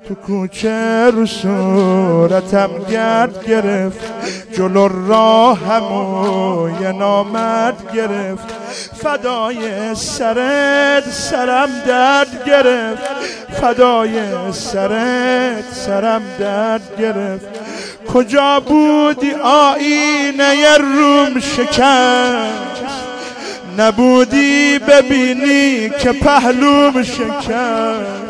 تو کوچه رو صورتم گرد گرفت، جلو راهمو یه نامرد گرفت. فدای سرت سرم درد گرفت، فدای سرت سرم درد گرفت. کجا بودی آینه روم شکست، نبودی ببینی که پهلوم شکست.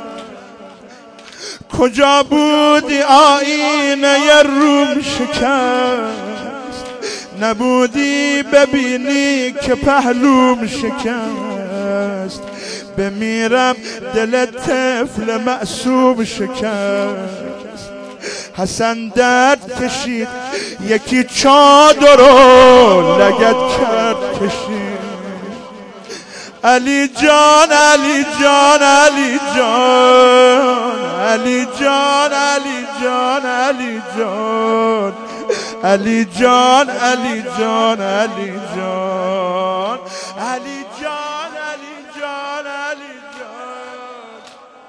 کجا بودی آینه روم شکست، نبودی ببینی که پهلوم شکست. بمیرم دل طفل معصوم شکست. حسن درد کشید یکی چادر رو لگد کرد کشید. علی جان علی جان علی جان، علی جان علی جان علی جان، علی جان علی جان علی جان، علی جان علی جان علی جان،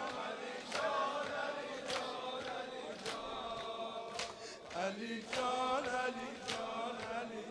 علی جان علی جان علی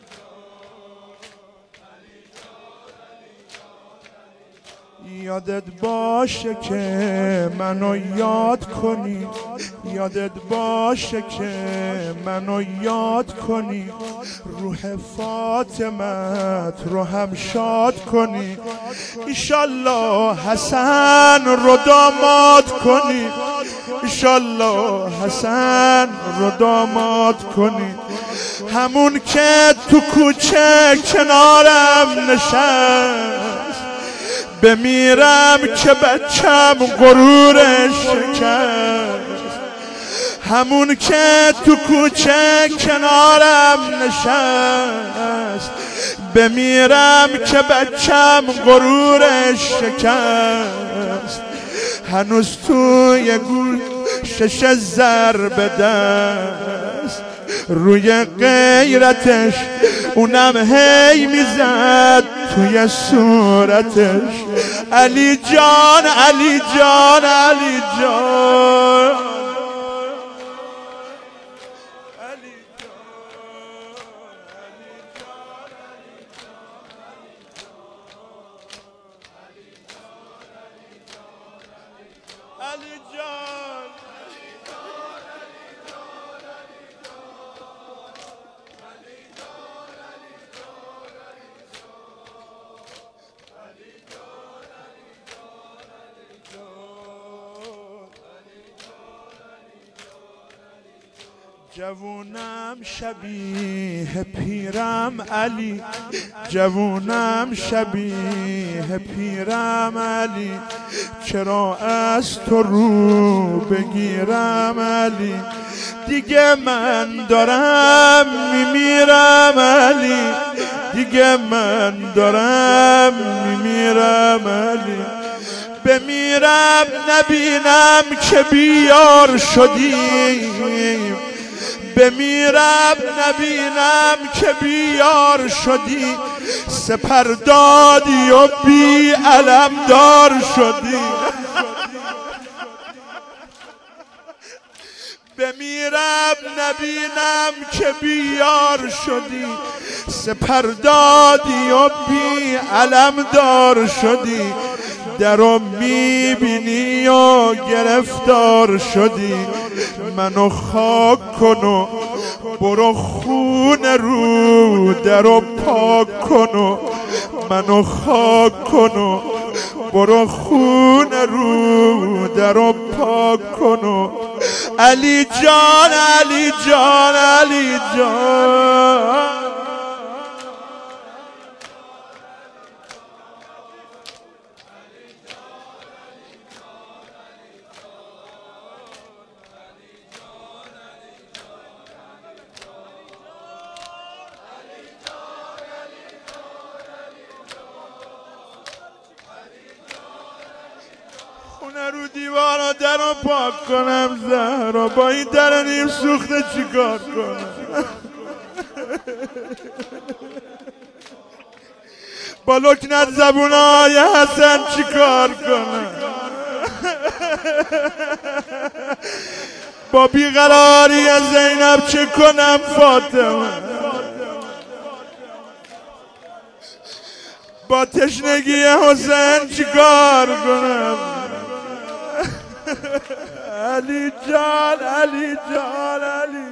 جان. یادت باشه که منو یاد کنی، یادت باشه که منو یاد کنی. روح فاطمت رو هم شاد کنی. ایشالله حسن رو داماد کنی، ایشالله حسن رو داماد کنی. همون که تو کوچه کنارم نشست، بمیرم که بچم غرورش شکست. همون که تو کوچه کنارم نشست، بمیرم که بچم غرورش شکست. هنوز توی گوشش ضرب دست، روی غیرتش اونم هی میزد توی صورتش. علی جان علی جان علی جان، علی جان. جوونم شبیه پیرم علی، جوونم شبیه پیرم علی. چرا از تو رو بگیرم علی، دیگه من دارم میمیرم علی، دیگه من دارم میمیرم علی. بمیرم نبینم که بیار شدی، بمیرم نبینم که بیار شدی. سپر دادی و بی علم دار شدی. بمیرم نبینم که بیار شدی. سپر دادی و بی علم دار شدی. درو میبینی و گرفتار شدی. منو خاک کن و برو خون رو درو پاک کن و منو خاک کن و برو خون رو درو پاک کن و علی جان علی جان علی جان. خونه رو دیوارا درو پاک کنم زهرا، با این در نیم سوخته چیکار کنم؟ با لکنت زبونای حسن چیکار کنم؟ با بیقراری زینب چه کنم فاطمه، با تشنگی حسین چیکار کنم؟ علی جان علی جان علی